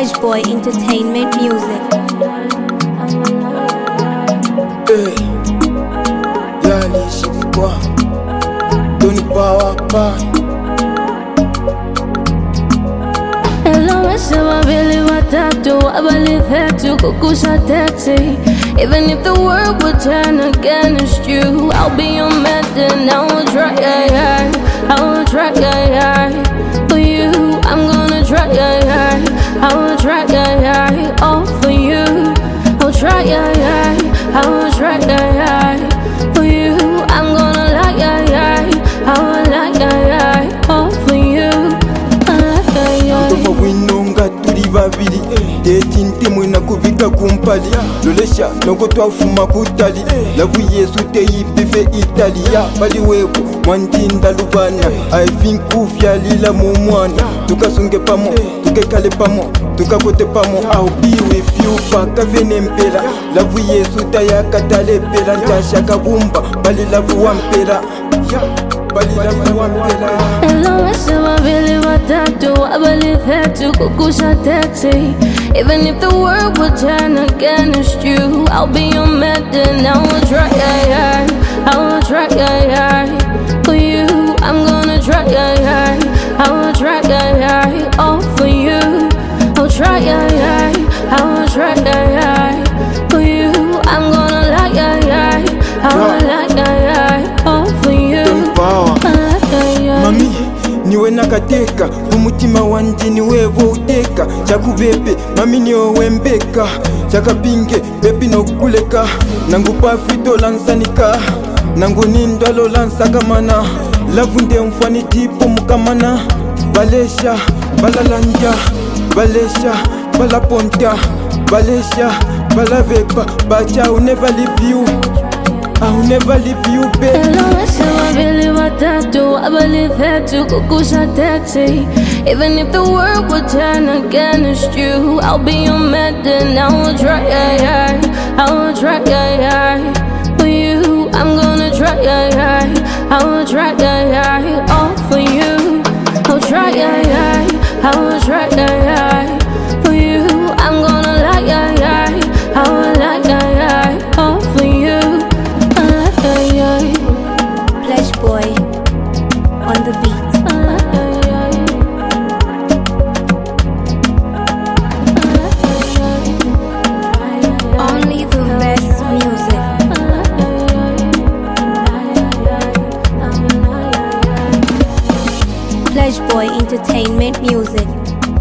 Flash Boy Entertainment Music. Hey, yani shikwa Tony Power Pie. Hello, mesema mbili watatu wabalithetu kukusha taxi. Even if the world would turn against you, I'll be your man and I will try, I will try, for you. I'm gonna try, I will try, all for you. I'll try, I will try, for you. I'm gonna lie, I will lie, all for you. Tova winonga turi babiri Detinte mwena kuvika kumpali Lolesha nongo twafuma kutali Lavu yesu teipife Italia Bali weko mwandinda lubana I think ufya lila mumwana Tukasunge pamo, tukekale pamo Tukakote pamo, I'll be with you Paka vene mpela Lavu yesu tayaka talepela Njasha kabumba, bali lavu wampela Hello, mesema mbili watatu wabalithetu kukusha taxi. Even if the world would turn against you, I'll be your man and I will try, I will try, for you. I'm gonna try, I will try, all for you. I'll try, I will try, for you. I'm gonna lie, I will lie, all for you. Mami, niwe nakateka umutima wanje niwevo uteka Chakubebe, mami niwe mbeka Chakapinge, bebi nokuleka Nangu pafito lansanika Nangu nindwalo lansakamana Lavunde mfani tipo mukamana Balesha, balalanja Balesha, balaponta Balesha, balavepa Bacha, I'll never leave you I'll never leave you, baby. Hello, mesema mbili watatu wabalithetu kukusha taxi. Even if the world would turn against you, I'll be your man and I will try, I will try, for you. I'm gonna try, I will try, all for you. I'll try, I will try, for you. I'm gonna lie, I will lie, all for you. Flash Boy on the beat. Only the best music. Flash Boy Entertainment Music.